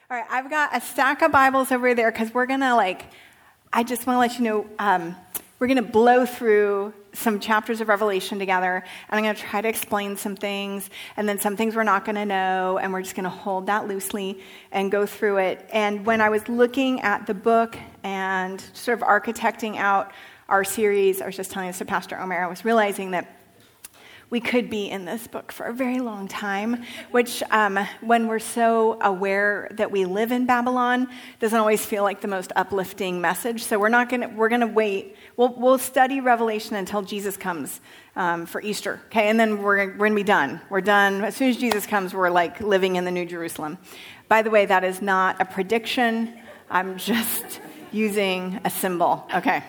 All right, I've got a stack of Bibles over there because we're going to I just want to let you know, we're going to blow through some chapters of Revelation together, and I'm going to try to explain some things, and then some things we're not going to know, and we're just going to hold that loosely and go through it. And when I was looking at the book and sort of architecting out our series, I was just telling this to Pastor Omer, I was realizing that we could be in this book for a very long time, which when we're so aware that we live in Babylon, doesn't always feel like the most uplifting message. So we're gonna wait. We'll study Revelation until Jesus comes for Easter, okay? And then we're gonna be done. We're done. As soon as Jesus comes, we're like living in the New Jerusalem. By the way, that is not a prediction. I'm just using a symbol, okay?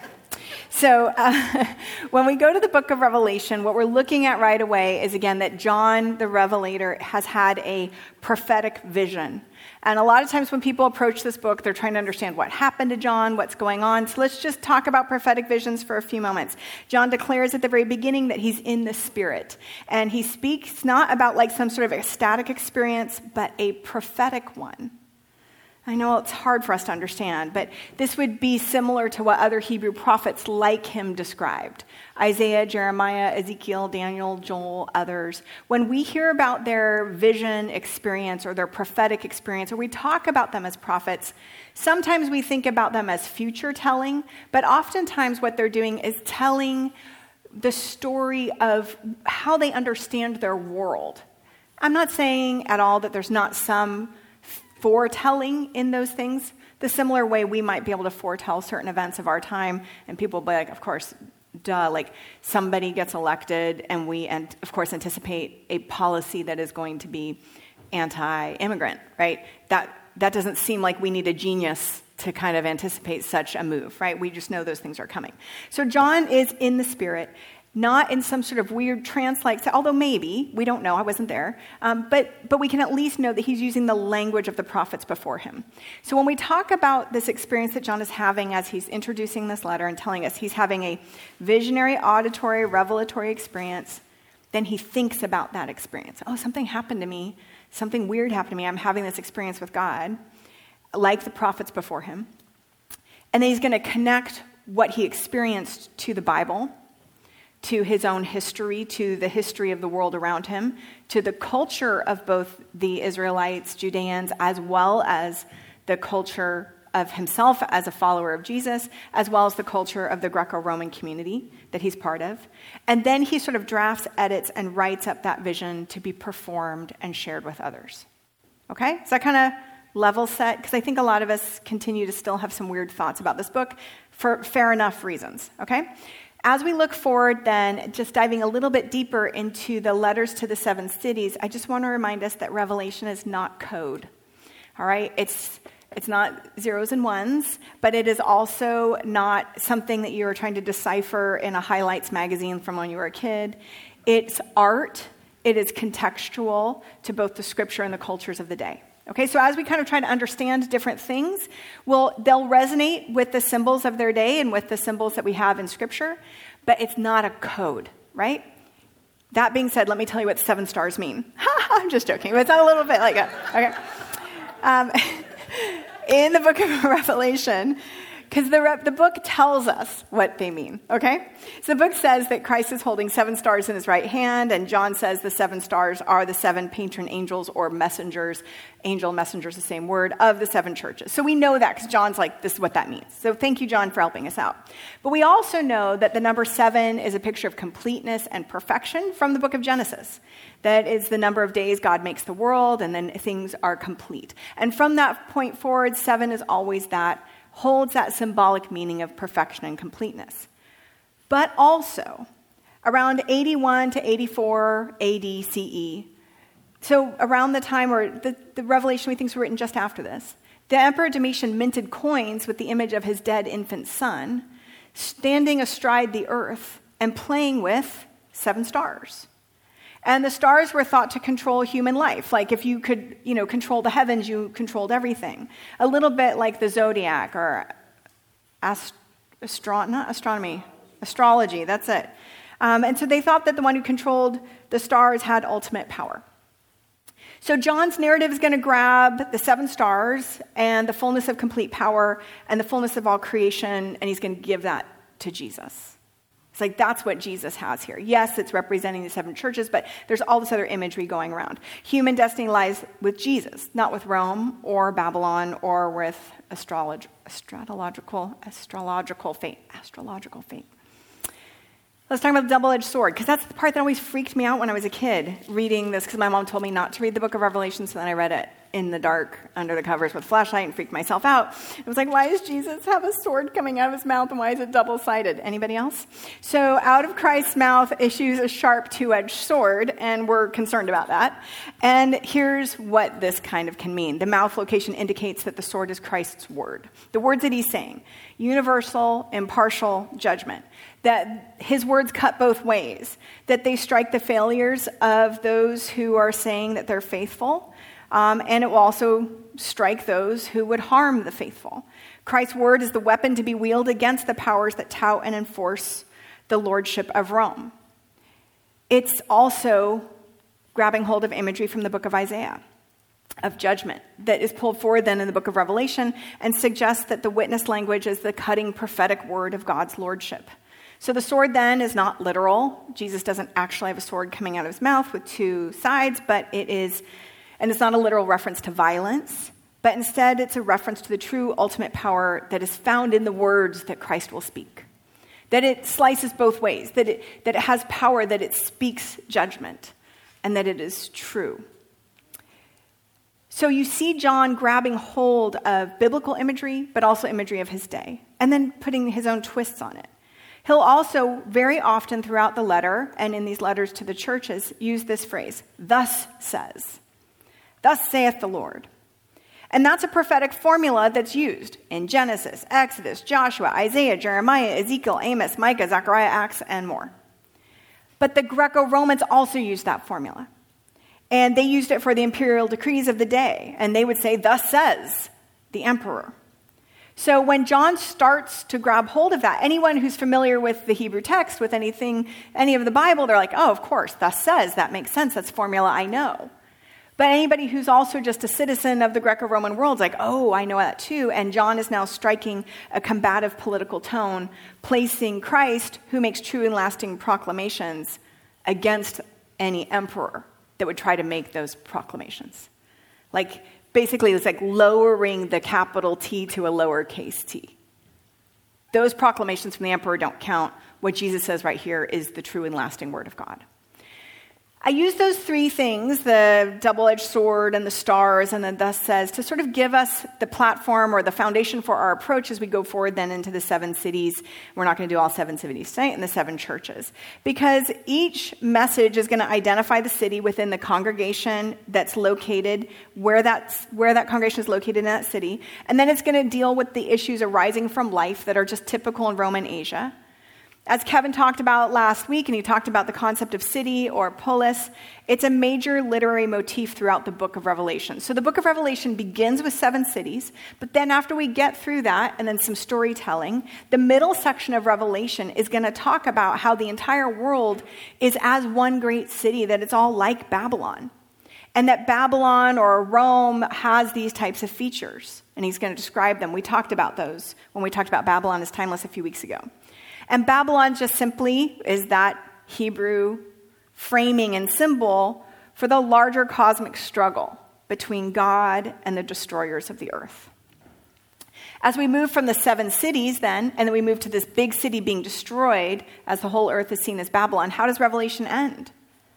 So when we go to the book of Revelation, what we're looking at right away is, again, that John the Revelator has had a prophetic vision. And a lot of times when people approach this book, they're trying to understand what happened to John, what's going on. So let's just talk about prophetic visions for a few moments. John declares at the very beginning that he's in the Spirit. And he speaks not about like some sort of ecstatic experience, but a prophetic one. I know it's hard for us to understand, but this would be similar to what other Hebrew prophets like him described. Isaiah, Jeremiah, Ezekiel, Daniel, Joel, others. When we hear about their vision experience or their prophetic experience, or we talk about them as prophets, sometimes we think about them as future telling, but oftentimes what they're doing is telling the story of how they understand their world. I'm not saying at all that there's not some foretelling in those things, the similar way we might be able to foretell certain events of our time, and people will be like, of course, duh, like somebody gets elected, and we, of course, anticipate a policy that is going to be anti-immigrant, right? That doesn't seem like we need a genius to kind of anticipate such a move, right? We just know those things are coming. So John is in the Spirit, not in some sort of weird trance-like, although maybe, we don't know, I wasn't there, but we can at least know that he's using the language of the prophets before him. So when we talk about this experience that John is having as he's introducing this letter and telling us he's having a visionary, auditory, revelatory experience, then he thinks about that experience. Oh, something happened to me, something weird happened to me, I'm having this experience with God, like the prophets before him. And then he's going to connect what he experienced to the Bible, to his own history, to the history of the world around him, to the culture of both the Israelites, Judeans, as well as the culture of himself as a follower of Jesus, as well as the culture of the Greco-Roman community that he's part of. And then he sort of drafts, edits, and writes up that vision to be performed and shared with others. Okay? So that kind of level set, because I think a lot of us continue to still have some weird thoughts about this book for fair enough reasons. Okay? As we look forward then, just diving a little bit deeper into the letters to the 7 cities, I just want to remind us that Revelation is not code. All right? It's not zeros and ones, but it is also not something that you're trying to decipher in a highlights magazine from when you were a kid. It's art. It is contextual to both the scripture and the cultures of the day. Okay, so as we kind of try to understand different things, they'll resonate with the symbols of their day and with the symbols that we have in Scripture, but it's not a code, right? That being said, let me tell you what 7 stars mean. I'm just joking, but it's not a little bit like a, okay. In the book of Revelation, because the book tells us what they mean, okay? So the book says that Christ is holding 7 stars in his right hand, and John says the 7 stars are the 7 patron angels or messengers. Angel, messenger is the same word, of the 7 churches. So we know that because John's like, this is what that means. So thank you, John, for helping us out. But we also know that the number 7 is a picture of completeness and perfection from the book of Genesis. That is the number of days God makes the world, and then things are complete. And from that point forward, 7 is always that, holds that symbolic meaning of perfection and completeness. But also, around 81 to 84 AD CE, so around the time where the Revelation we think is written just after this, the Emperor Domitian minted coins with the image of his dead infant son, standing astride the earth and playing with 7 stars. And the stars were thought to control human life. Like if you could, control the heavens, you controlled everything. A little bit like the zodiac or astrology, that's it. And so they thought that the one who controlled the stars had ultimate power. So John's narrative is going to grab the 7 stars and the fullness of complete power and the fullness of all creation, and he's going to give that to Jesus. It's like that's what Jesus has here. Yes, it's representing the 7 churches, but there's all this other imagery going around. Human destiny lies with Jesus, not with Rome or Babylon or with astrological fate. Let's talk about the double-edged sword, because that's the part that always freaked me out when I was a kid reading this, because my mom told me not to read the book of Revelation, so then I read it in the dark under the covers with a flashlight and freaked myself out. It was like, why does Jesus have a sword coming out of his mouth, and why is it double-sided? Anybody else? So out of Christ's mouth issues a sharp two-edged sword, and we're concerned about that. And here's what this kind of can mean. The mouth location indicates that the sword is Christ's word. The words that he's saying, universal, impartial judgment. That his words cut both ways, that they strike the failures of those who are saying that they're faithful, and it will also strike those who would harm the faithful. Christ's word is the weapon to be wielded against the powers that tout and enforce the lordship of Rome. It's also grabbing hold of imagery from the book of Isaiah, of judgment, that is pulled forward then in the book of Revelation and suggests that the witness language is the cutting prophetic word of God's lordship. So the sword then is not literal. Jesus doesn't actually have a sword coming out of his mouth with 2 sides, but it is, and it's not a literal reference to violence, but instead it's a reference to the true ultimate power that is found in the words that Christ will speak. That it slices both ways, that it has power, that it speaks judgment, and that it is true. So you see John grabbing hold of biblical imagery, but also imagery of his day, and then putting his own twists on it. He'll also very often throughout the letter and in these letters to the churches use this phrase, thus says, thus saith the Lord. And that's a prophetic formula that's used in Genesis, Exodus, Joshua, Isaiah, Jeremiah, Ezekiel, Amos, Micah, Zechariah, Acts, and more. But the Greco-Romans also used that formula. And they used it for the imperial decrees of the day. And they would say, thus says the emperor. So when John starts to grab hold of that, anyone who's familiar with the Hebrew text, with any of the Bible, they're like, oh, of course, thus says, that makes sense, that's formula I know. But anybody who's also just a citizen of the Greco-Roman world is like, oh, I know that too. And John is now striking a combative political tone, placing Christ, who makes true and lasting proclamations, against any emperor that would try to make those proclamations. Like, basically, it's like lowering the capital T to a lowercase t. Those proclamations from the emperor don't count. What Jesus says right here is the true and lasting word of God. I use those 3 things, the double-edged sword and the stars and the thus says, to sort of give us the platform or the foundation for our approach as we go forward then into the 7 cities. We're not going to do all 7 cities tonight, and the 7 churches. Because each message is going to identify the city within the congregation that's located, where that congregation is located in that city. And then it's going to deal with the issues arising from life that are just typical in Roman Asia. As Kevin talked about last week, and he talked about the concept of city or polis, it's a major literary motif throughout the book of Revelation. So the book of Revelation begins with 7 cities, but then after we get through that, and then some storytelling, the middle section of Revelation is going to talk about how the entire world is as one great city, that it's all like Babylon. And that Babylon or Rome has these types of features. And he's going to describe them. We talked about those when we talked about Babylon is Timeless a few weeks ago. And Babylon just simply is that Hebrew framing and symbol for the larger cosmic struggle between God and the destroyers of the earth. As we move from the 7 cities then, and then we move to this big city being destroyed as the whole earth is seen as Babylon, how does Revelation end?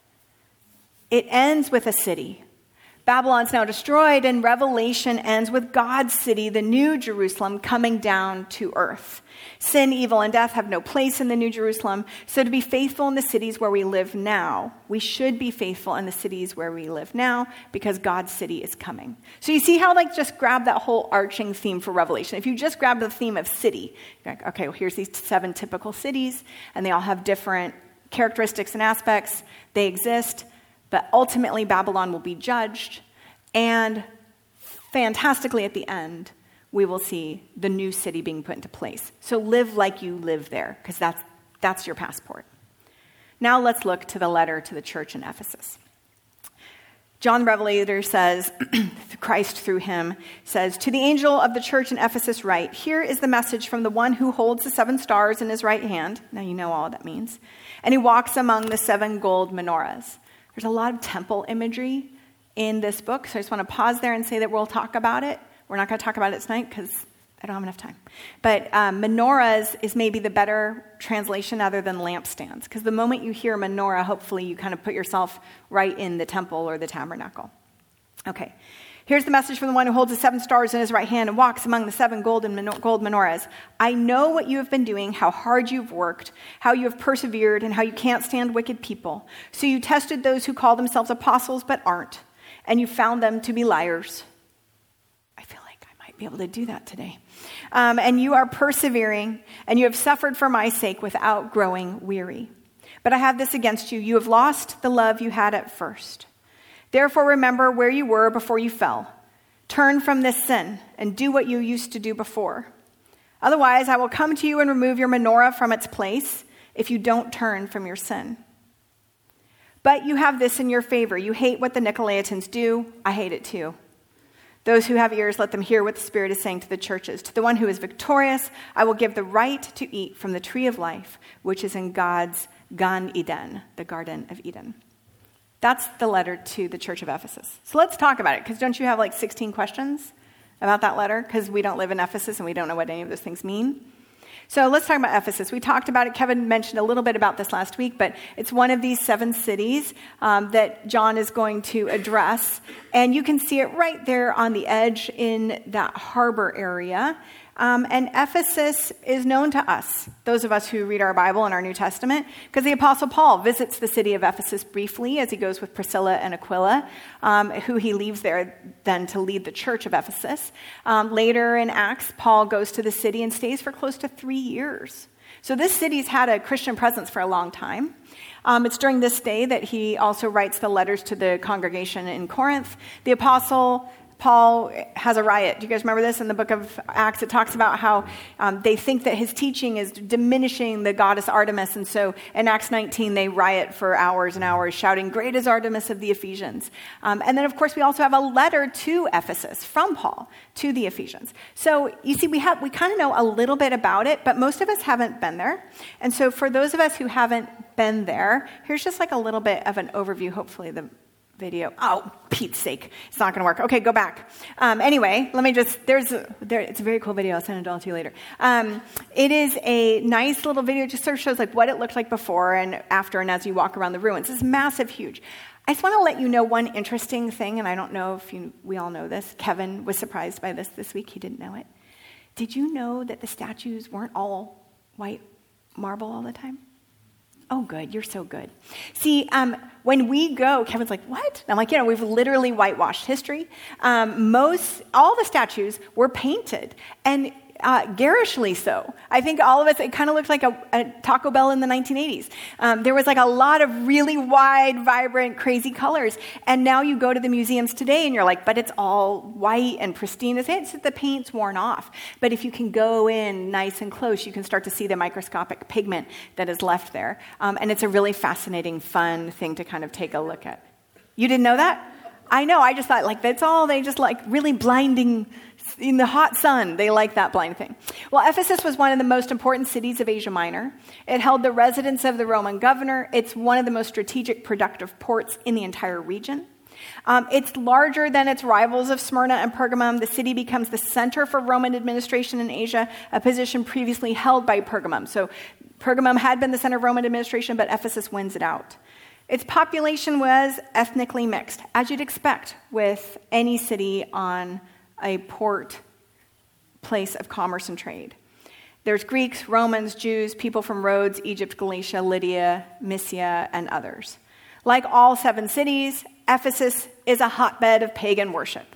It ends with a city. Babylon's now destroyed, and Revelation ends with God's city, the New Jerusalem, coming down to earth. Sin, evil, and death have no place in the New Jerusalem. So to be faithful in the cities where we live now, we should be faithful in the cities where we live now, because God's city is coming. So you see how, just grab that whole arching theme for Revelation. If you just grab the theme of city, you're like, okay, well, here's these 7 typical cities, and they all have different characteristics and aspects. They exist. But ultimately, Babylon will be judged, and fantastically at the end, we will see the new city being put into place. So live like you live there, because that's your passport. Now let's look to the letter to the church in Ephesus. John the Revelator says, Christ through him says, to the angel of the church in Ephesus write, here is the message from the one who holds the 7 stars in his right hand. Now you know all that means. And he walks among the 7 gold menorahs. There's a lot of temple imagery in this book, so I just want to pause there and say that we'll talk about it. We're not going to talk about it tonight because I don't have enough time. But menorahs is maybe the better translation other than lampstands, because the moment you hear menorah, hopefully you kind of put yourself right in the temple or the tabernacle. Okay, here's the message from the one who holds the 7 stars in his right hand and walks among the 7 gold menorahs. I know what you have been doing, how hard you've worked, how you have persevered, and how you can't stand wicked people. So you tested those who call themselves apostles but aren't, and you found them to be liars. I feel like I might be able to do that today. And you are persevering, and you have suffered for my sake without growing weary. But I have this against you. You have lost the love you had at first. Therefore, remember where you were before you fell. Turn from this sin and do what you used to do before. Otherwise, I will come to you and remove your menorah from its place if you don't turn from your sin. But you have this in your favor. You hate what the Nicolaitans do. I hate it too. Those who have ears, let them hear what the Spirit is saying to the churches. To the one who is victorious, I will give the right to eat from the tree of life, which is in God's Gan Eden, the Garden of Eden. That's the letter to the church of Ephesus. So let's talk about it, because don't you have like 16 questions about that letter? Because we don't live in Ephesus and we don't know what any of those things mean. So let's talk about Ephesus. We talked about it. Kevin mentioned a little bit about this last week, but it's one of these 7 cities that John is going to address. And you can see it right there on the edge in that harbor area. And Ephesus is known to us, those of us who read our Bible and our New Testament, because the Apostle Paul visits the city of Ephesus briefly as he goes with Priscilla and Aquila, who he leaves there then to lead the church of Ephesus. Later in Acts, Paul goes to the city and stays for close to 3 years. So this city's had a Christian presence for a long time. It's during this day that he also writes the letters to the congregation in Corinth. The Apostle Paul has a riot. Do you guys remember this? In the book of Acts, it talks about how they think that his teaching is diminishing the goddess Artemis. And so in Acts 19, they riot for hours and hours, shouting, "Great is Artemis of the Ephesians." And then, of course, we also have a letter to Ephesus from Paul to the Ephesians. So you see, we kind of know a little bit about it, but most of us haven't been there. And so for those of us who haven't been there, here's just like a little bit of an overview, hopefully the video. Oh, Pete's sake. It's not going to work. Okay, go back. Anyway, let me just, it's a very cool video. I'll send it all to you later. It is a nice little video. It just sort of shows like what it looked like before and after and as you walk around the ruins. It's massive, huge. I just want to let you know one interesting thing, and I don't know if we all know this. Kevin was surprised by this week. He didn't know it. Did you know that the statues weren't all white marble all the time? Oh, good. You're so good. See, when we go, Kevin's like, what? I'm like, we've literally whitewashed history. All the statues were painted, and garishly so. I think all of us, it kind of looked like a Taco Bell in the 1980s. There was like a lot of really wide, vibrant, crazy colors. And now you go to the museums today and you're like, but it's all white and pristine. It's that the paint's worn off. But if you can go in nice and close, you can start to see the microscopic pigment that is left there. And it's a really fascinating, fun thing to kind of take a look at. You didn't know that? I know. I just thought they just like really blinding in the hot sun. They like that blind thing. Well, Ephesus was one of the most important cities of Asia Minor. It held the residence of the Roman governor. It's one of the most strategic, productive ports in the entire region. It's larger than its rivals of Smyrna and Pergamum. The city becomes the center for Roman administration in Asia, a position previously held by Pergamum. So Pergamum had been the center of Roman administration, but Ephesus wins it out. Its population was ethnically mixed, as you'd expect with any city on a port place of commerce and trade. There's Greeks, Romans, Jews, people from Rhodes, Egypt, Galatia, Lydia, Mysia, and others. Like all 7 cities, Ephesus is a hotbed of pagan worship.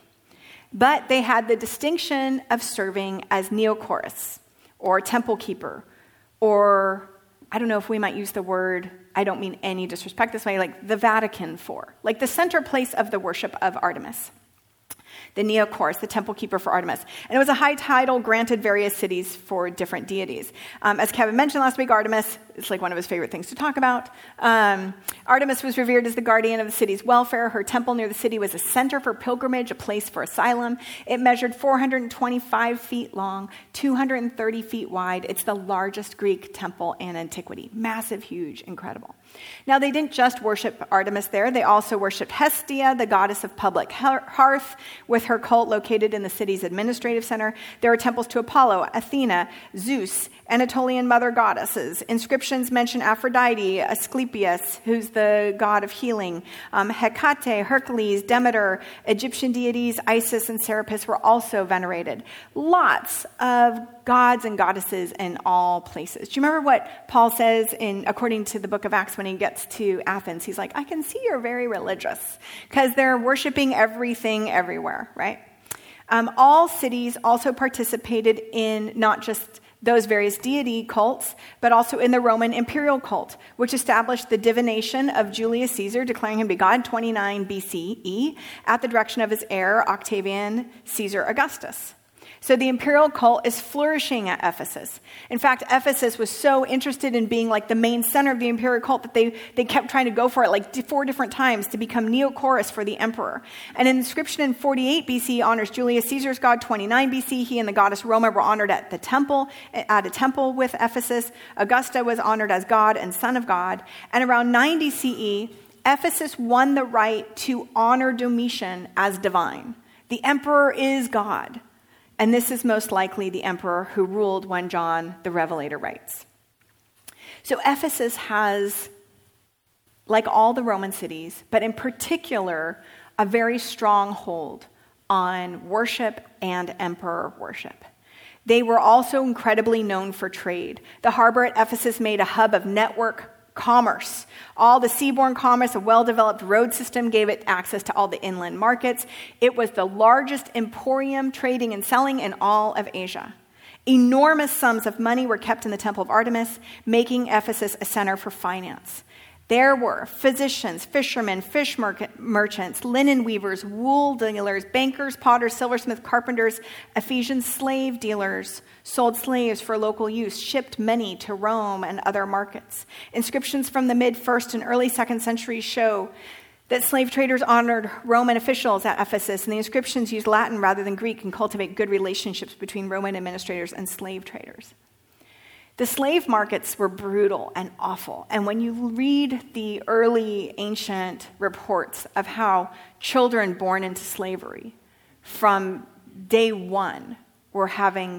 But they had the distinction of serving as neochorus, or temple keeper, or I don't know if we might use the word, I don't mean any disrespect this way, like the Vatican for, like the center place of the worship of Artemis. the Neochorus, the temple keeper for Artemis. And it was a high title granted various cities for different deities. As Kevin mentioned last week, Artemis is like one of his favorite things to talk about. Artemis was revered as the guardian of the city's welfare. Her temple near the city was a center for pilgrimage, a place for asylum. It measured 425 feet long, 230 feet wide. It's the largest Greek temple in antiquity. Massive, huge, incredible. Now, they didn't just worship Artemis there. They also worshipped Hestia, the goddess of public hearth, with her cult located in the city's administrative center. There are temples to Apollo, Athena, Zeus, Anatolian mother goddesses. Inscriptions mention Aphrodite, Asclepius, who's the god of healing, Hecate, Hercules, Demeter, Egyptian deities, Isis, and Serapis were also venerated. Lots of gods and goddesses in all places. Do you remember what Paul says according to the book of Acts when he gets to Athens? He's like, I can see you're very religious because they're worshiping everything everywhere, right? All cities also participated in not just those various deity cults, but also in the Roman imperial cult, which established the divination of Julius Caesar, declaring him to be God in 29 BCE at the direction of his heir, Octavian Caesar Augustus. So the imperial cult is flourishing at Ephesus. In fact, Ephesus was so interested in being like the main center of the imperial cult that they kept trying to go for it like 4 different times to become Neochorus for the emperor. And an inscription in 48 BC honors Julius Caesar's god. 29 BC, he and the goddess Roma were honored at a temple with Ephesus. Augusta was honored as god and son of God. And around 90 CE, Ephesus won the right to honor Domitian as divine. The emperor is God. And this is most likely the emperor who ruled when John the Revelator writes. So Ephesus has, like all the Roman cities, but in particular, a very strong hold on worship and emperor worship. They were also incredibly known for trade. The harbor at Ephesus made a hub of network commerce. All the seaborne commerce, a well-developed road system gave it access to all the inland markets. It was the largest emporium trading and selling in all of Asia. Enormous sums of money were kept in the Temple of Artemis, making Ephesus a center for finance. There were physicians, fishermen, fish merchants, linen weavers, wool dealers, bankers, potters, silversmiths, carpenters, Ephesian slave dealers, sold slaves for local use, shipped many to Rome and other markets. Inscriptions from the mid-1st and early 2nd centuries show that slave traders honored Roman officials at Ephesus, and the inscriptions used Latin rather than Greek and cultivate good relationships between Roman administrators and slave traders. The slave markets were brutal and awful. And when you read the early ancient reports of how children born into slavery from day one were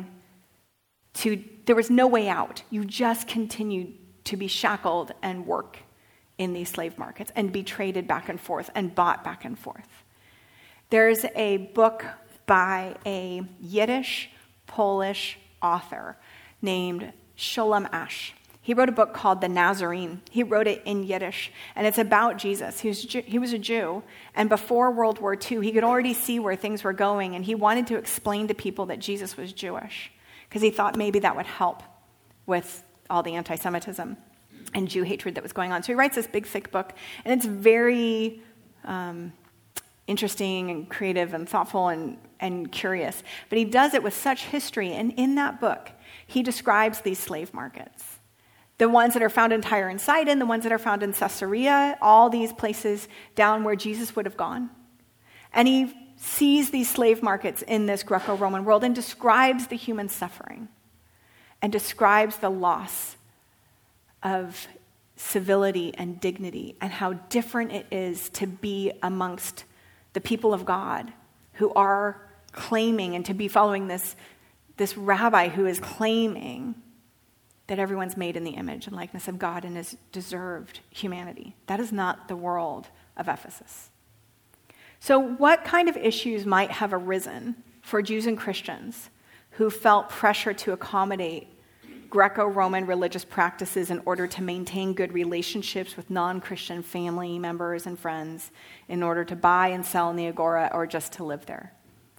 there was no way out. You just continued to be shackled and work in these slave markets and be traded back and forth and bought back and forth. There's a book by a Yiddish Polish author named Sholem Asch. He wrote a book called The Nazarene. He wrote it in Yiddish, and it's about Jesus. He was a Jew, and before World War II, he could already see where things were going, and he wanted to explain to people that Jesus was Jewish, because he thought maybe that would help with all the anti-Semitism and Jew hatred that was going on. So he writes this big, thick book, and it's very interesting and creative and thoughtful and curious. But he does it with such history, and in that book, he describes these slave markets. The ones that are found in Tyre and Sidon, the ones that are found in Caesarea, all these places down where Jesus would have gone. And he sees these slave markets in this Greco-Roman world and describes the human suffering and describes the loss of civility and dignity and how different it is to be amongst the people of God who are claiming and to be following this rabbi who is claiming that everyone's made in the image and likeness of God and has deserved humanity. That is not the world of Ephesus. So what kind of issues might have arisen for Jews and Christians who felt pressure to accommodate Greco-Roman religious practices in order to maintain good relationships with non-Christian family members and friends in order to buy and sell in the agora or just to live there?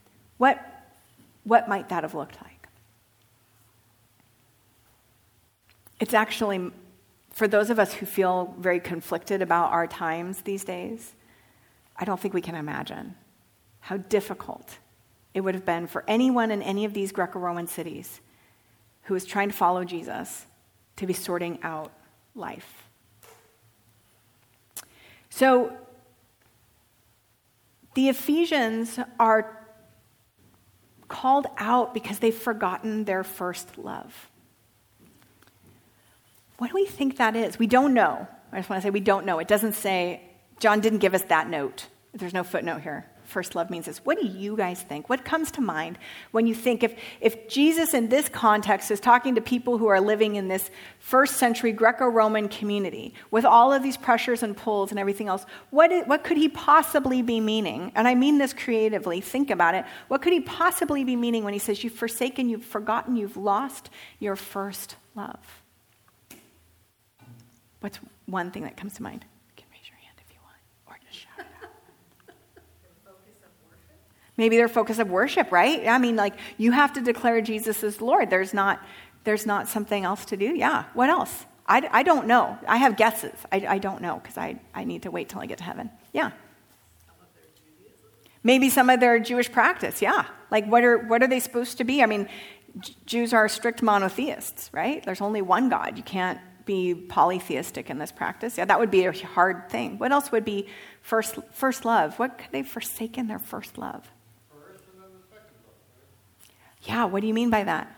What might that have looked like? It's actually, for those of us who feel very conflicted about our times these days, I don't think we can imagine how difficult it would have been for anyone in any of these Greco-Roman cities who was trying to follow Jesus to be sorting out life. So the Ephesians are called out because they've forgotten their first love. What do we think that is? We don't know. I just want to say we don't know. It doesn't say, John didn't give us that note. There's no footnote here. First love means this. What do you guys think? What comes to mind when you think if Jesus in this context is talking to people who are living in this first century Greco-Roman community with all of these pressures and pulls and everything else, what could he possibly be meaning? And I mean this creatively. Think about it. What could he possibly be meaning when he says you've forsaken, you've forgotten, you've lost your first love? What's one thing that comes to mind? You can raise your hand if you want, or just shout it out. Maybe their focus of worship, right? I mean, like, you have to declare Jesus as Lord. There's not something else to do. Yeah. What else? I don't know. I have guesses. I don't know because I need to wait till I get to heaven. Yeah. Maybe some of their Jewish practice. Yeah. Like, what are they supposed to be? I mean, Jews are strict monotheists, right? There's only one God. You can't be polytheistic in this practice. Yeah, that would be a hard thing. What else would be first love? What could they forsaken their first love? Yeah, what do you mean by that?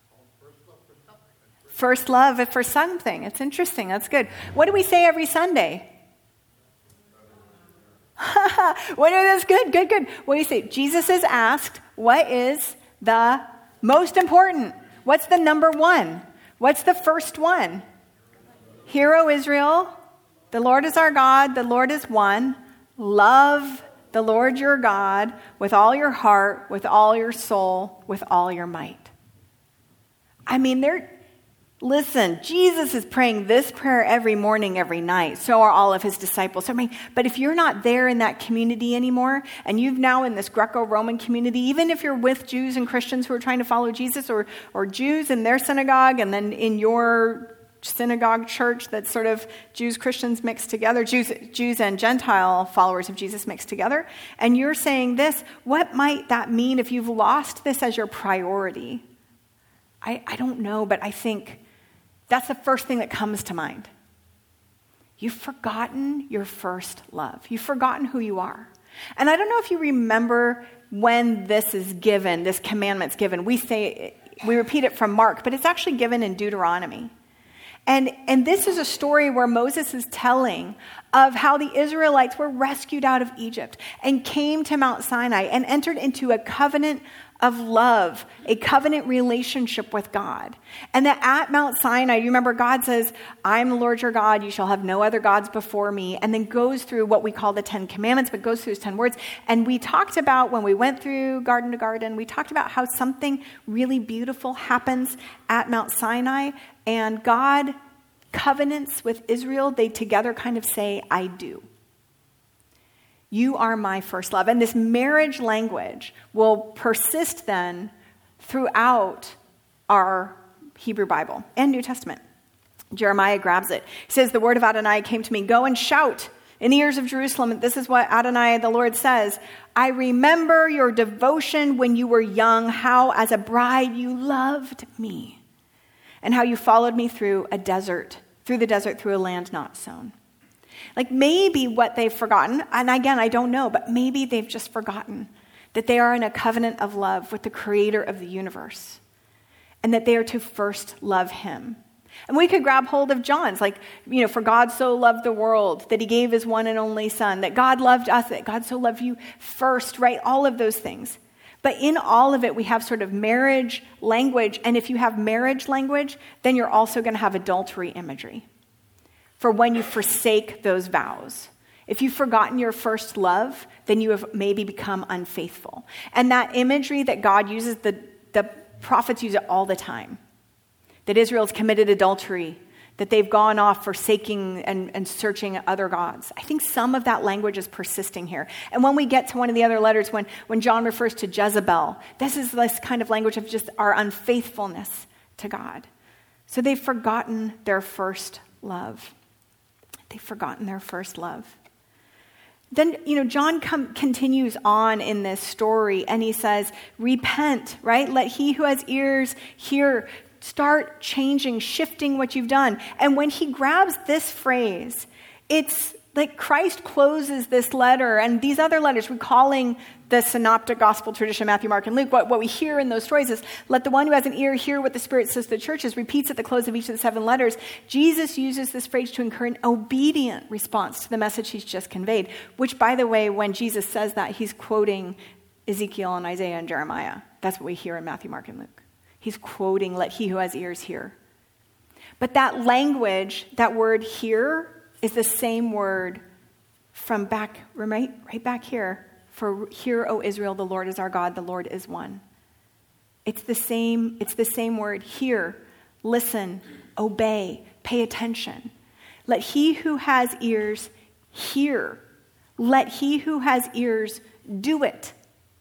First love for something. It's interesting. That's good. What do we say every Sunday? That's good. What do you say? Jesus is asked, what is the most important? What's the number one? What's the first one? Hear, O Israel, the Lord is our God, the Lord is one. Love the Lord your God with all your heart, with all your soul, with all your might. I mean, listen, Jesus is praying this prayer every morning, every night. So are all of his disciples. But if you're not there in that community anymore, and you've now in this Greco-Roman community, even if you're with Jews and Christians who are trying to follow Jesus, or Jews in their synagogue, and then in your synagogue church that's sort of Jews, Christians mixed together, Jews and Gentile followers of Jesus mixed together, and you're saying this, what might that mean if you've lost this as your priority? I don't know, but I think that's the first thing that comes to mind. You've forgotten your first love. You've forgotten who you are. And I don't know if you remember when this is given, this commandment's given. We repeat it from Mark, but it's actually given in Deuteronomy. And this is a story where Moses is telling of how the Israelites were rescued out of Egypt and came to Mount Sinai and entered into a covenant of love, a covenant relationship with God. And that at Mount Sinai, you remember God says, I am the Lord your God, you shall have no other gods before me, and then goes through what we call the 10 Commandments, but goes through his 10 words. And we talked about, when we went through garden to garden, we talked about how something really beautiful happens at Mount Sinai, and God covenants with Israel. They together kind of say, I do. You are my first love. And this marriage language will persist then throughout our Hebrew Bible and New Testament. Jeremiah grabs it. He says, the word of Adonai came to me, go and shout in the ears of Jerusalem. This is what Adonai, the Lord, says. I remember your devotion when you were young, how as a bride you loved me, and how you followed me through the desert, through a land not sown. Like maybe what they've forgotten, and again, I don't know, but maybe they've just forgotten that they are in a covenant of love with the creator of the universe, and that they are to first love him. And we could grab hold of John's, for God so loved the world that he gave his one and only son, that God loved us, that God so loved you first, right? All of those things. But in all of it, we have sort of marriage language. And if you have marriage language, then you're also going to have adultery imagery for when you forsake those vows. If you've forgotten your first love, then you have maybe become unfaithful. And that imagery that God uses, the prophets use it all the time. That Israel's committed adultery, that they've gone off forsaking and searching other gods. I think some of that language is persisting here. And when we get to one of the other letters, when John refers to Jezebel, this is this kind of language of just our unfaithfulness to God. So they've forgotten their first love. They've forgotten their first love. Then, John continues on in this story, and he says, repent, right? Let he who has ears hear. Start changing, shifting what you've done. And when he grabs this phrase, it's like Christ closes this letter and these other letters, recalling the synoptic gospel tradition, Matthew, Mark, and Luke. What we hear in those stories is, let the one who has an ear hear what the Spirit says to the churches, repeats at the close of each of the 7 letters. Jesus uses this phrase to encourage an obedient response to the message he's just conveyed, which, by the way, when Jesus says that, he's quoting Ezekiel and Isaiah and Jeremiah. That's what we hear in Matthew, Mark, and Luke. He's quoting, let he who has ears hear. But that language, that word hear, is the same word from right back here. For hear, O Israel, the Lord is our God, the Lord is one. It's the same word, hear, listen, obey, pay attention. Let he who has ears hear. Let he who has ears do it.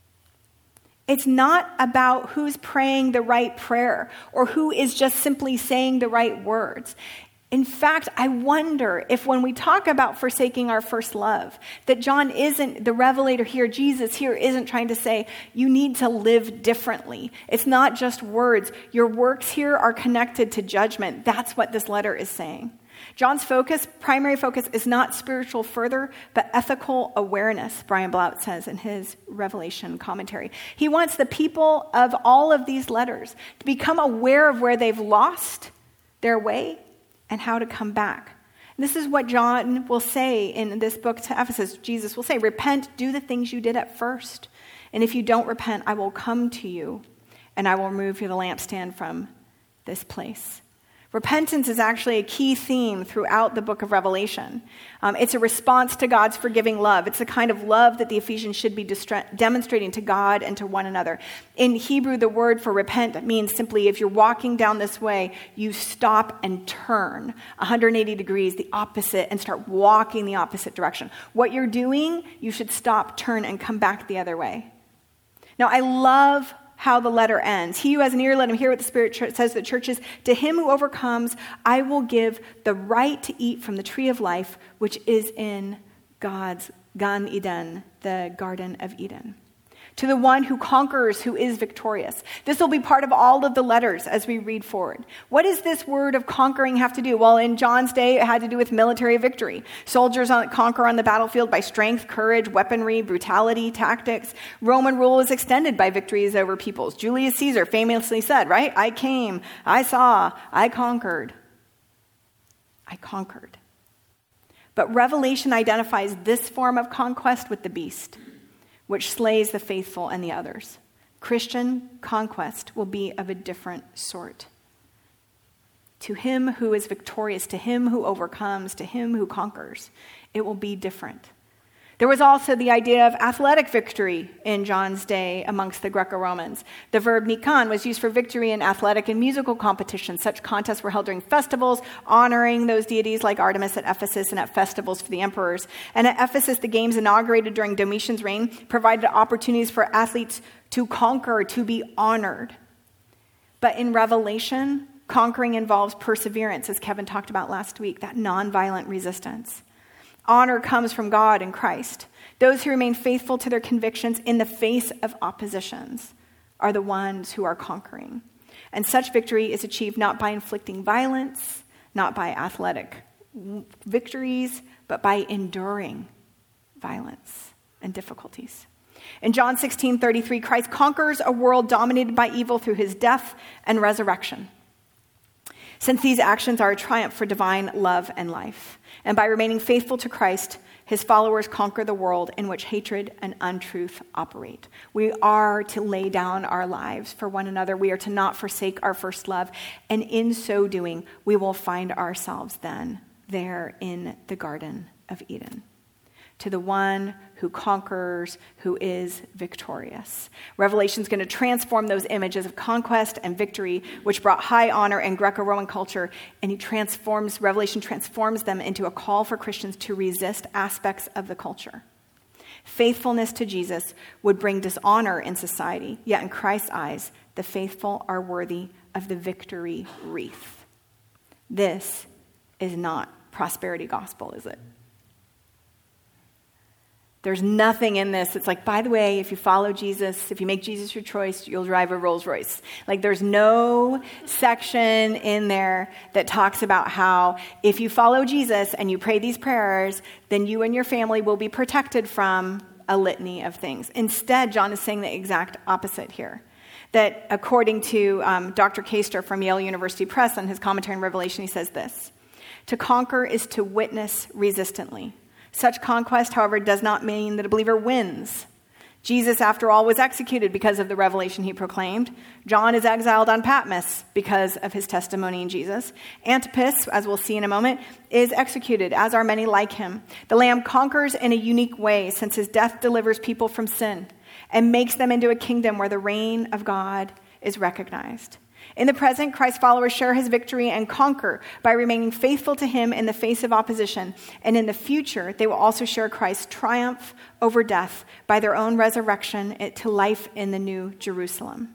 It's not about who's praying the right prayer or who is just simply saying the right words. In fact, I wonder if when we talk about forsaking our first love, that John isn't, the revelator here, Jesus here, isn't trying to say, you need to live differently. It's not just words. Your works here are connected to judgment. That's what this letter is saying. John's primary focus, is not spiritual further, but ethical awareness, Brian Blount says in his Revelation commentary. He wants the people of all of these letters to become aware of where they've lost their way and how to come back. And this is what John will say in this book to Ephesus. Jesus will say, repent, do the things you did at first. And if you don't repent, I will come to you and I will remove you the lampstand from this place. Repentance is actually a key theme throughout the book of Revelation. It's a response to God's forgiving love. It's the kind of love that the Ephesians should be demonstrating to God and to one another. In Hebrew, the word for repent means simply if you're walking down this way, you stop and turn 180 degrees, the opposite, and start walking the opposite direction. What you're doing, you should stop, turn, and come back the other way. Now, I love how the letter ends. He who has an ear, let him hear what the Spirit says to the churches. To him who overcomes, I will give the right to eat from the tree of life, which is in God's Gan Eden, the Garden of Eden. To the one who conquers, who is victorious. This will be part of all of the letters as we read forward. What does this word of conquering have to do? Well, in John's day, it had to do with military victory. Soldiers conquer on the battlefield by strength, courage, weaponry, brutality, tactics. Roman rule was extended by victories over peoples. Julius Caesar famously said, right? I came, I saw, I conquered. I conquered. But Revelation identifies this form of conquest with the beast, which slays the faithful and the others. Christian conquest will be of a different sort. To him who is victorious, to him who overcomes, to him who conquers, it will be different. There was also the idea of athletic victory in John's day amongst the Greco-Romans. The verb nikon was used for victory in athletic and musical competitions. Such contests were held during festivals, honoring those deities like Artemis at Ephesus and at festivals for the emperors. And at Ephesus, the games inaugurated during Domitian's reign provided opportunities for athletes to conquer, to be honored. But in Revelation, conquering involves perseverance, as Kevin talked about last week, that nonviolent resistance. Honor comes from God and Christ. Those who remain faithful to their convictions in the face of oppositions are the ones who are conquering. And such victory is achieved not by inflicting violence, not by athletic victories, but by enduring violence and difficulties. In John 16:33, Christ conquers a world dominated by evil through his death and resurrection. Since these actions are a triumph for divine love and life. And by remaining faithful to Christ, his followers conquer the world in which hatred and untruth operate. We are to lay down our lives for one another. We are to not forsake our first love. And in so doing, we will find ourselves then there in the Garden of Eden. To the one who conquers, who is victorious. Revelation is going to transform those images of conquest and victory, which brought high honor in Greco-Roman culture, and Revelation transforms them into a call for Christians to resist aspects of the culture. Faithfulness to Jesus would bring dishonor in society, yet in Christ's eyes, the faithful are worthy of the victory wreath. This is not prosperity gospel, is it? There's nothing in this. It's like, by the way, if you follow Jesus, if you make Jesus your choice, you'll drive a Rolls Royce. Like, there's no section in there that talks about how if you follow Jesus and you pray these prayers, then you and your family will be protected from a litany of things. Instead, John is saying the exact opposite here. That according to Dr. Keister from Yale University Press on his commentary on Revelation, he says this: to conquer is to witness resistantly. Such conquest, however, does not mean that a believer wins. Jesus, after all, was executed because of the revelation he proclaimed. John is exiled on Patmos because of his testimony in Jesus. Antipas, as we'll see in a moment, is executed, as are many like him. The Lamb conquers in a unique way, since his death delivers people from sin and makes them into a kingdom where the reign of God is recognized. In the present, Christ's followers share his victory and conquer by remaining faithful to him in the face of opposition. And in the future, they will also share Christ's triumph over death by their own resurrection to life in the New Jerusalem.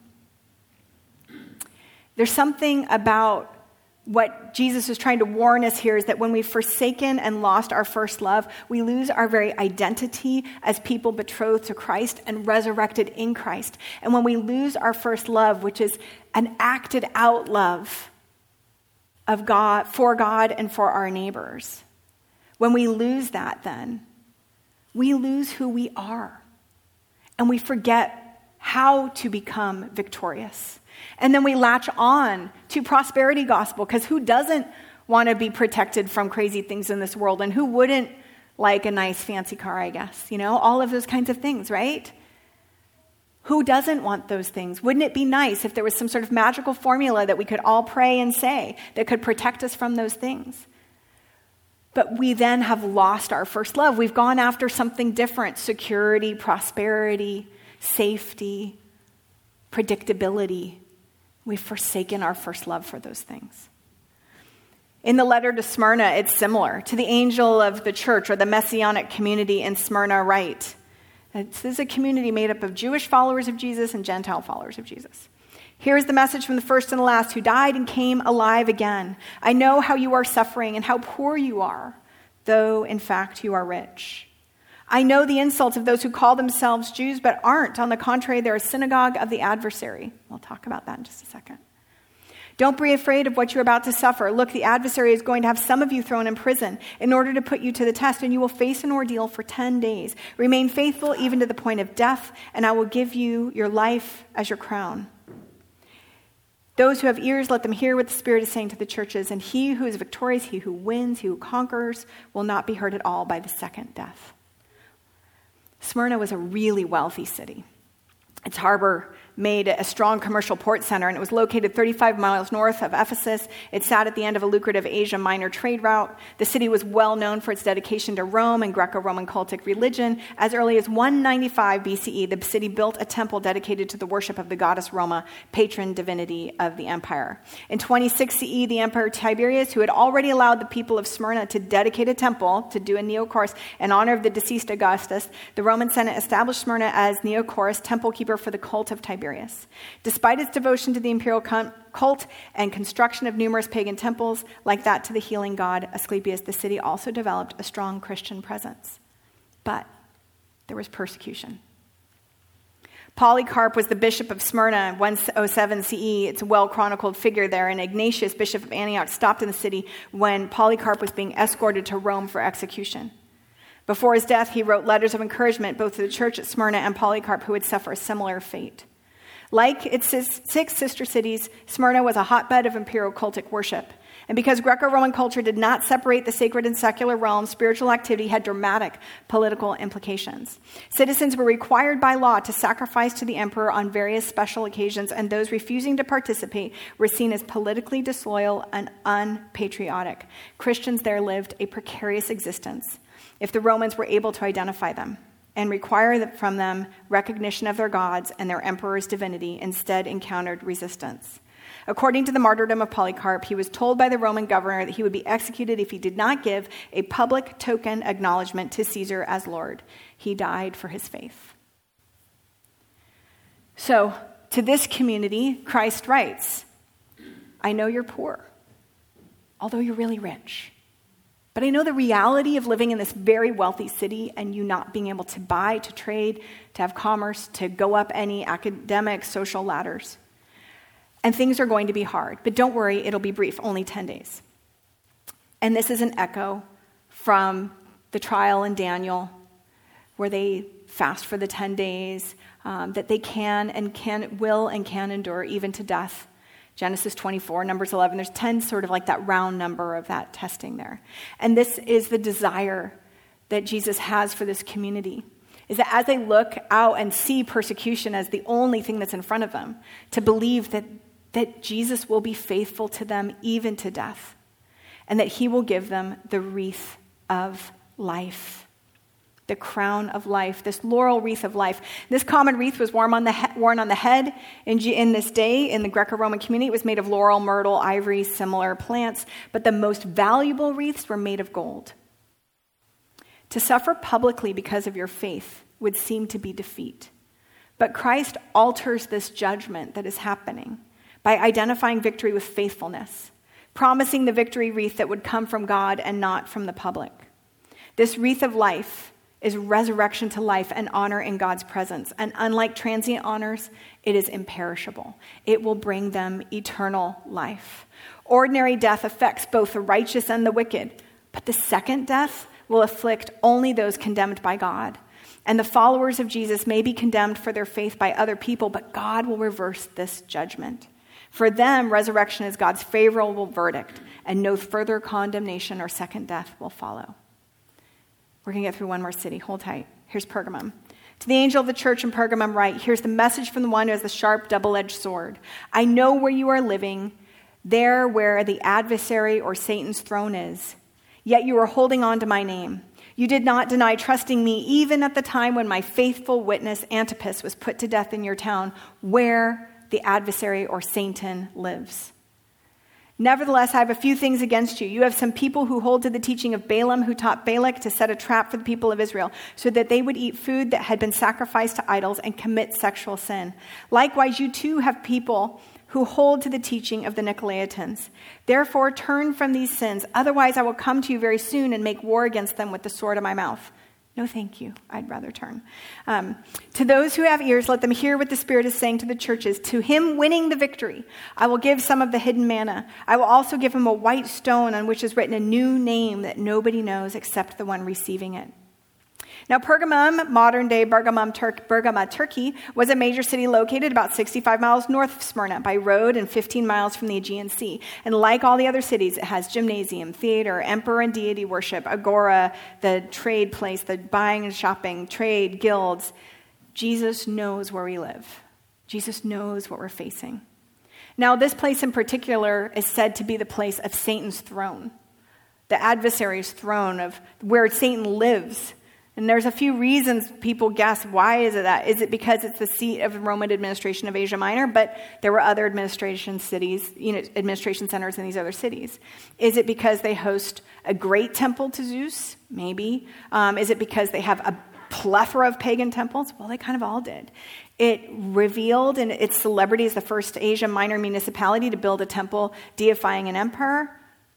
There's something about what Jesus is trying to warn us here, is that when we've forsaken and lost our first love, we lose our very identity as people betrothed to Christ and resurrected in Christ. And when we lose our first love, which is an acted out love of God, for God and for our neighbors, when we lose that, then we lose who we are. And we forget how to become victorious. And then we latch on to prosperity gospel, because who doesn't want to be protected from crazy things in this world? And who wouldn't like a nice fancy car, I guess? You know, all of those kinds of things, right? Who doesn't want those things? Wouldn't it be nice if there was some sort of magical formula that we could all pray and say that could protect us from those things? But we then have lost our first love. We've gone after something different: security, prosperity, safety, predictability. We've forsaken our first love for those things. In the letter to Smyrna, it's similar. To the angel of the church, or the messianic community in Smyrna, write. This is a community made up of Jewish followers of Jesus and Gentile followers of Jesus. Here's the message from the first and the last, who died and came alive again. I know how you are suffering and how poor you are, though in fact you are rich. I know the insults of those who call themselves Jews but aren't. On the contrary, they're a synagogue of the adversary. We'll talk about that in just a second. Don't be afraid of what you're about to suffer. Look, the adversary is going to have some of you thrown in prison in order to put you to the test, and you will face an ordeal for 10 days. Remain faithful even to the point of death, and I will give you your life as your crown. Those who have ears, let them hear what the Spirit is saying to the churches. And he who is victorious, he who wins, he who conquers, will not be hurt at all by the second death. Smyrna was a really wealthy city. Its harbor made a strong commercial port center, and it was located 35 miles north of Ephesus. It sat at the end of a lucrative Asia Minor trade route. The city was well known for its dedication to Rome and Greco-Roman cultic religion. As early as 195 BCE, the city built a temple dedicated to the worship of the goddess Roma, patron divinity of the empire. In 26 CE, the emperor Tiberius, who had already allowed the people of Smyrna to dedicate a temple, to do a Neocorus, in honor of the deceased Augustus, the Roman Senate established Smyrna as Neocorus, temple keeper for the cult of Tiberius. Despite its devotion to the imperial cult and construction of numerous pagan temples, like that to the healing god Asclepius, the city also developed a strong Christian presence. But there was persecution. Polycarp was the bishop of Smyrna in 107 CE. It's a well-chronicled figure there. And Ignatius, bishop of Antioch, stopped in the city when Polycarp was being escorted to Rome for execution. Before his death, he wrote letters of encouragement both to the church at Smyrna and Polycarp, who would suffer a similar fate. Like its 6 sister cities, Smyrna was a hotbed of imperial cultic worship. And because Greco-Roman culture did not separate the sacred and secular realm, spiritual activity had dramatic political implications. Citizens were required by law to sacrifice to the emperor on various special occasions, and those refusing to participate were seen as politically disloyal and unpatriotic. Christians there lived a precarious existence if the Romans were able to identify them and require from them recognition of their gods and their emperor's divinity, instead encountered resistance. According to the martyrdom of Polycarp, he was told by the Roman governor that he would be executed if he did not give a public token acknowledgement to Caesar as Lord. He died for his faith. So, to this community, Christ writes, I know you're poor, although you're really rich. But I know the reality of living in this very wealthy city and you not being able to buy, to trade, to have commerce, to go up any academic, social ladders. And things are going to be hard. But don't worry, it'll be brief, only 10 days. And this is an echo from the trial in Daniel, where they fast for the 10 days, that they will endure even to death. Genesis 24, Numbers 11, there's 10, sort of like that round number of that testing there. And this is the desire that Jesus has for this community, is that as they look out and see persecution as the only thing that's in front of them, to believe that Jesus will be faithful to them even to death, and that he will give them the wreath of life. The crown of life, this laurel wreath of life. This common wreath was worn on the head in this day in the Greco-Roman community. It was made of laurel, myrtle, ivory, similar plants, but the most valuable wreaths were made of gold. To suffer publicly because of your faith would seem to be defeat. But Christ alters this judgment that is happening by identifying victory with faithfulness, promising the victory wreath that would come from God and not from the public. This wreath of life is resurrection to life and honor in God's presence. And unlike transient honors, it is imperishable. It will bring them eternal life. Ordinary death affects both the righteous and the wicked, but the second death will afflict only those condemned by God. And the followers of Jesus may be condemned for their faith by other people, but God will reverse this judgment. For them, resurrection is God's favorable verdict, and no further condemnation or second death will follow. We're going to get through one more city. Hold tight. Here's Pergamum. To the angel of the church in Pergamum write, here's the message from the one who has the sharp double-edged sword. I know where you are living, there where the adversary or Satan's throne is. Yet you are holding on to my name. You did not deny trusting me even at the time when my faithful witness Antipas was put to death in your town, where the adversary or Satan lives. Nevertheless, I have a few things against you. You have some people who hold to the teaching of Balaam, who taught Balak to set a trap for the people of Israel, so that they would eat food that had been sacrificed to idols and commit sexual sin. Likewise, you too have people who hold to the teaching of the Nicolaitans. Therefore, turn from these sins. Otherwise, I will come to you very soon and make war against them with the sword of my mouth. No, thank you. I'd rather turn. To those who have ears, let them hear what the Spirit is saying to the churches. To him winning the victory, I will give some of the hidden manna. I will also give him a white stone on which is written a new name that nobody knows except the one receiving it. Now, Pergamum, modern-day Bergama, Turkey, was a major city located about 65 miles north of Smyrna by road and 15 miles from the Aegean Sea. And like all the other cities, it has gymnasium, theater, emperor and deity worship, agora, the trade place, the buying and shopping, trade, guilds. Jesus knows where we live. Jesus knows what we're facing. Now, this place in particular is said to be the place of Satan's throne, the adversary's throne of where Satan lives. And there's a few reasons people guess, why is it that? Is it because it's the seat of the Roman administration of Asia Minor? But there were other administration centers in these other cities. Is it because they host a great temple to Zeus? Maybe. Is it because they have a plethora of pagan temples? Well, they kind of all did. It revealed in its celebrity as the first Asia Minor municipality to build a temple deifying an emperor.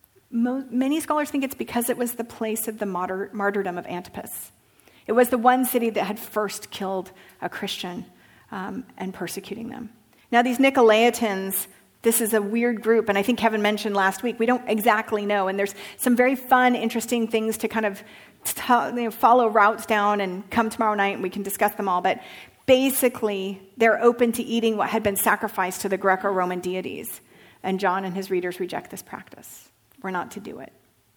Many scholars think it's because it was the place of the martyrdom of Antipas. It was the one city that had first killed a Christian and persecuting them. Now, these Nicolaitans, this is a weird group, and I think Kevin mentioned last week, we don't exactly know, and there's some very fun, interesting things to kind of follow routes down and come tomorrow night and we can discuss them all, but basically, they're open to eating what had been sacrificed to the Greco-Roman deities, and John and his readers reject this practice. We're not to do it.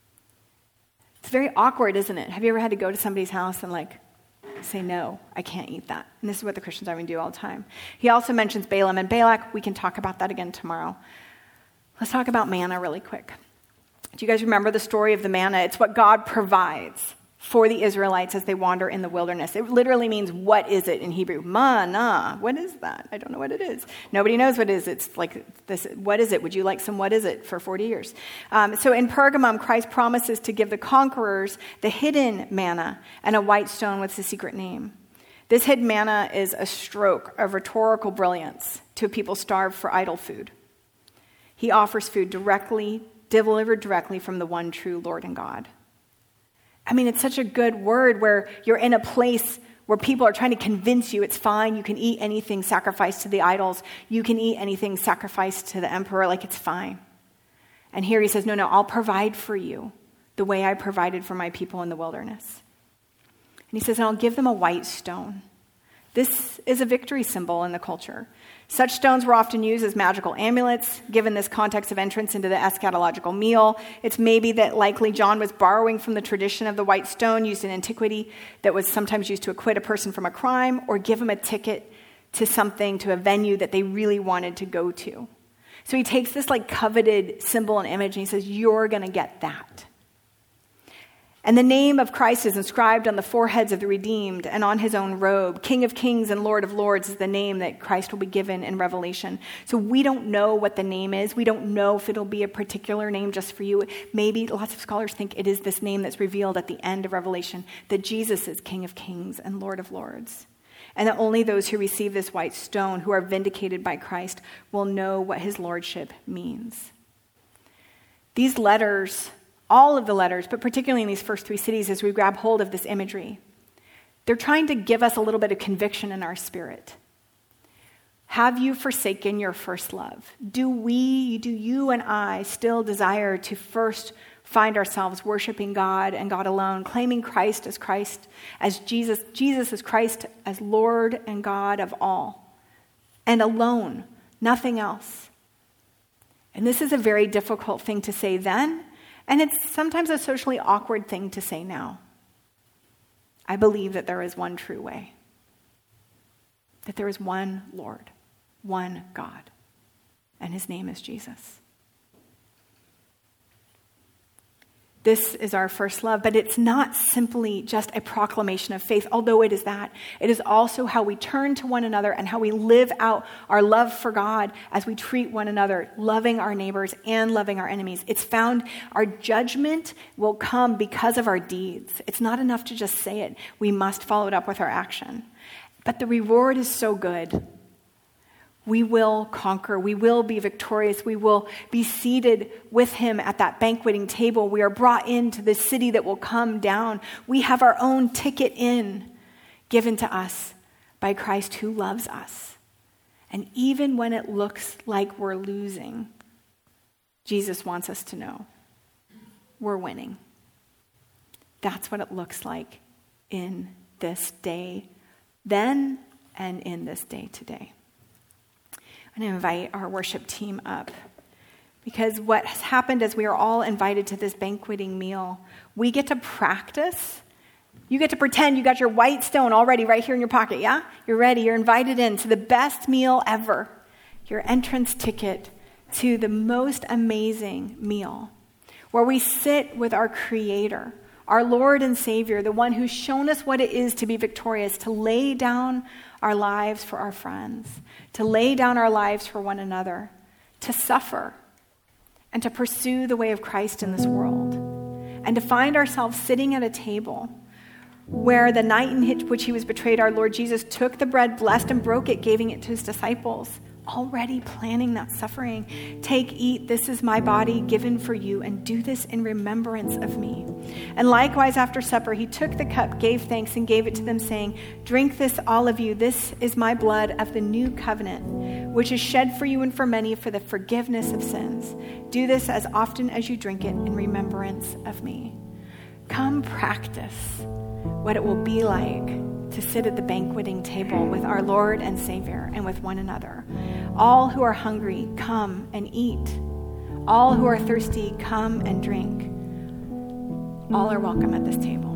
It's very awkward, isn't it? Have you ever had to go to somebody's house and say, no, I can't eat that? And this is what the Christians are going to do all the time. He also mentions Balaam and Balak. We can talk about that again tomorrow. Let's talk about manna really quick. Do you guys remember the story of the manna? It's what God provides for the Israelites as they wander in the wilderness. It literally means, what is it in Hebrew? Manna. What is that? I don't know what it is. Nobody knows what it is. It's like this. What is it? Would you like some what is it for 40 years? So in Pergamum, Christ promises to give the conquerors the hidden manna and a white stone with the secret name. This hidden manna is a stroke of rhetorical brilliance to a people starved for idol food. He offers food delivered directly from the one true Lord and God. I mean, it's such a good word where you're in a place where people are trying to convince you it's fine. You can eat anything sacrificed to the idols. You can eat anything sacrificed to the emperor, like it's fine. And here he says, no, I'll provide for you the way I provided for my people in the wilderness. And he says, and I'll give them a white stone. This is a victory symbol in the culture. Such stones were often used as magical amulets, given this context of entrance into the eschatological meal. It's maybe that likely John was borrowing from the tradition of the white stone used in antiquity that was sometimes used to acquit a person from a crime or give them a ticket to something, to a venue that they really wanted to go to. So he takes this like coveted symbol and image and he says, you're going to get that. And the name of Christ is inscribed on the foreheads of the redeemed and on his own robe. King of Kings and Lord of Lords is the name that Christ will be given in Revelation. So we don't know what the name is. We don't know if it'll be a particular name just for you. Maybe lots of scholars think it is this name that's revealed at the end of Revelation, that Jesus is King of Kings and Lord of Lords. And that only those who receive this white stone, who are vindicated by Christ, will know what his lordship means. These letters, all of the letters, but particularly in these first 3 cities, as we grab hold of this imagery, they're trying to give us a little bit of conviction in our spirit. Have you forsaken your first love? Do you and I still desire to first find ourselves worshiping God and God alone, claiming Christ, as Jesus as Christ, as Lord and God of all, and alone, nothing else? And this is a very difficult thing to say then, and it's sometimes a socially awkward thing to say now. I believe that there is one true way, that there is one Lord, one God, and his name is Jesus. This is our first love, but it's not simply just a proclamation of faith, although it is that. It is also how we turn to one another and how we live out our love for God as we treat one another, loving our neighbors and loving our enemies. It's found our judgment will come because of our deeds. It's not enough to just say it. We must follow it up with our action. But the reward is so good. We will conquer. We will be victorious. We will be seated with him at that banqueting table. We are brought into the city that will come down. We have our own ticket in, given to us by Christ who loves us. And even when it looks like we're losing, Jesus wants us to know we're winning. That's what it looks like in this day then and in this day today. I'm going to invite our worship team up, because what has happened is we are all invited to this banqueting meal. We get to practice. You get to pretend you got your white stone already right here in your pocket, yeah? You're ready. You're invited in to the best meal ever, your entrance ticket to the most amazing meal, where we sit with our Creator, our Lord and Savior, the one who's shown us what it is to be victorious, to lay down our lives for our friends, to lay down our lives for one another, to suffer, and to pursue the way of Christ in this world, and to find ourselves sitting at a table where the night in which he was betrayed, our Lord Jesus took the bread, blessed and broke it, giving it to his disciples, already planning that suffering. Take, eat, this is my body given for you, and do this in remembrance of me. And likewise, after supper, he took the cup, gave thanks, and gave it to them, saying, drink this, all of you. This is my blood of the new covenant, which is shed for you and for many for the forgiveness of sins. Do this as often as you drink it in remembrance of me. Come practice what it will be like to sit at the banqueting table with our Lord and Savior and with one another. All who are hungry, come and eat. All who are thirsty, come and drink. All are welcome at this table.